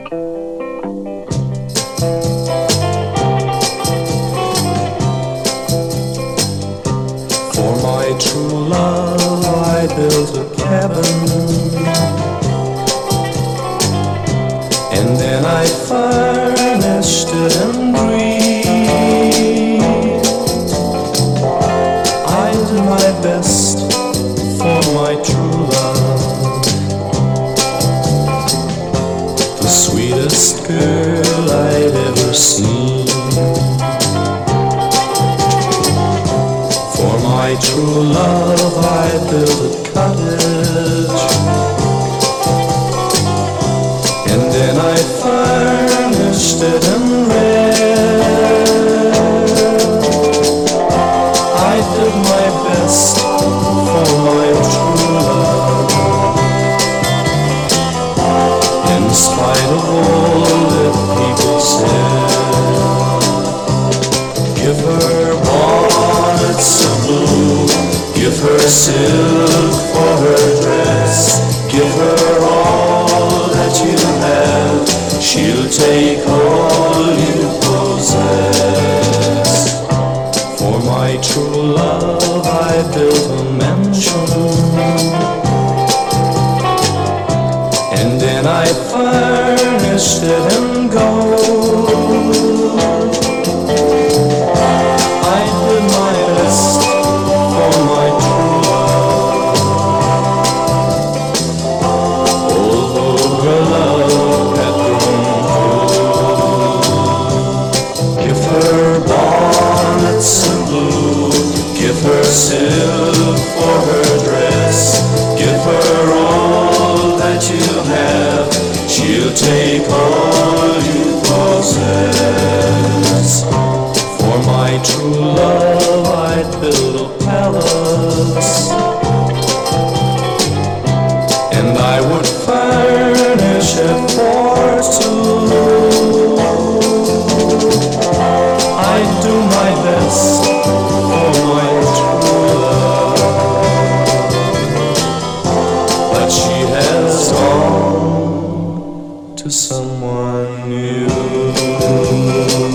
For my true love I built a cabin, and then I furnished it and breathed. I did my best for my true love, the sweetest girl I'd ever seen. For my true love I built a cottage, and then I furnished it in red. I did my best for my true love, in spite of all that people said. Give her bonnets of blue, give her silk for her dress, give her all that you have, she'll take all you possess. For my true love I built a mansion, and then I furnished it in gold. I did my best for my true love, although her love had grown cold. Give her bonnets of blue, give her silk for her dress, give her all that you have, she'll take all you possess. For my true love I'd build a palace, and I would furnish it for two. I'd do my best for my true love, but she has gone to someone new.